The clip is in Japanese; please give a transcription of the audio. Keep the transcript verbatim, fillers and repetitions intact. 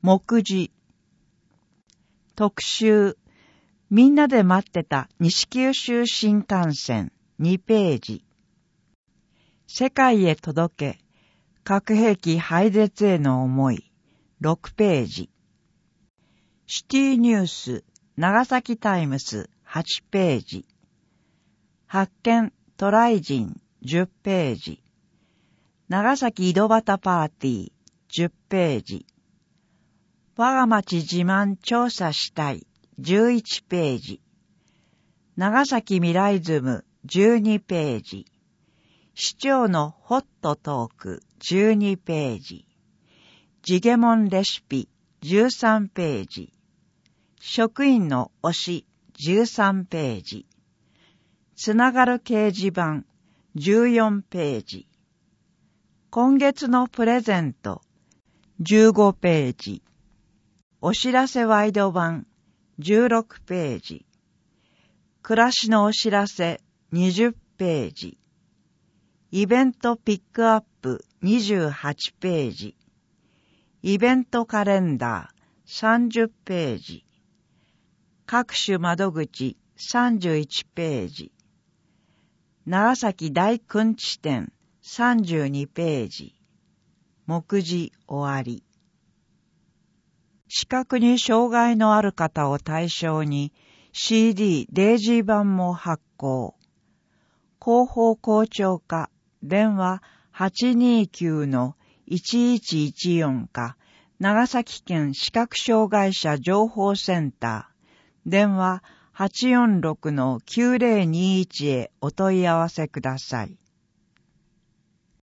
目次。特集。みんなで待ってた西九州新幹線にページ。世界へ届け、核兵器廃絶への思いろくページ。シティニュース長崎タイムスはちページ。発見トライ人じゅっページ。長崎井戸端パーティーじゅっページ。我が町自慢調査したいじゅういちページ。長崎未来ズムじゅうにページ。市長のホットトークじゅうにページ。ジゲモンレシピじゅうさんページ。職員の推しじゅうさんページ。つながる掲示板じゅうよんページ。今月のプレゼントじゅうごページ。お知らせワイド版じゅうろくページ。暮らしのお知らせにじゅっページ。イベントピックアップにじゅうはちページ。イベントカレンダーさんじゅっページ。各種窓口さんじゅういちページ。長崎大くんち展さんじゅうにページ。目次終わり。視覚に障害のある方を対象に シーディー デイジー版も発行。広報校長課電話 はちにーきゅうのいちいちいちよん か長崎県視覚障害者情報センター電話 はちよんろくのきゅうぜろにいち へお問い合わせください。